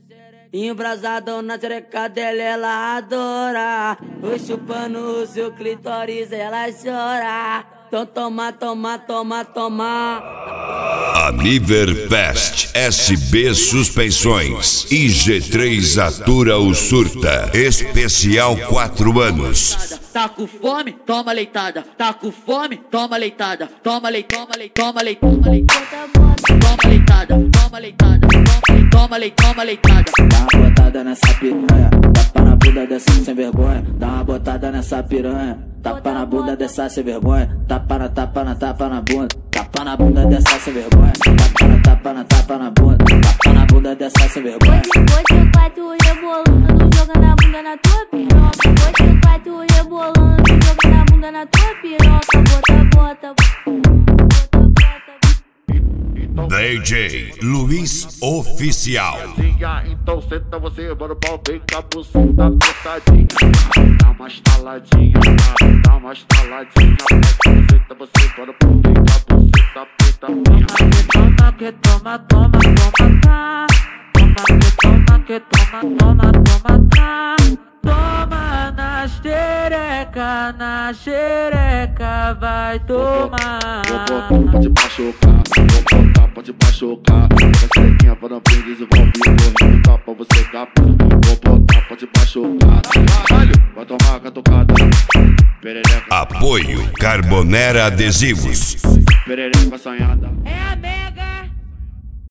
Embrasado na xereca dela, ela adora. Eu chupando o seu clitóris, ela chora. Então toma, toma, toma, toma. Aniverfest SB Suspensões IG3 atura o surta. Especial 4 anos. Tá com fome? Toma leitada. Tá com fome? Toma leitada. Toma leite, toma leite, toma leite, toma leite. Toma leitada, toma leitada. Toma leite, toma leitada. Dá uma botada nessa piranha, tapa na bunda dessa sem vergonha. Dá uma botada nessa piranha, tapa na bunda dessa sem vergonha. Tapa na bunda, tapa na bunda dessa sem vergonha. Tapa na bunda, tapa na bunda dessa sem vergonha. Hoje vai tu rebolando, jogando a bunda na tua piroca. Hoje vai tu rebolando, jogando a bunda na tua piroca. Bota, DJ Luiz Oficial. Então senta você, mano, pau bem com a buceta apertadinha. Dá uma estaladinha, dá uma estaladinha. Senta você, mano, pau bem com a buceta apertadinha. Toma que toma, toma, toma, tá. Toma que toma, toma, toma, tá. Toma na xereca, vai tomar. Vou botar, pode machucar. Vou botar, pode machucar. Essa xerequinha para não prender, desenvolve. Vou rebentar pra você capar. Vou botar, pode machucar. Caralho, vai tomar catucada. Perereca. Apoio Carbonera Adesivos. Perereca assanhada. É a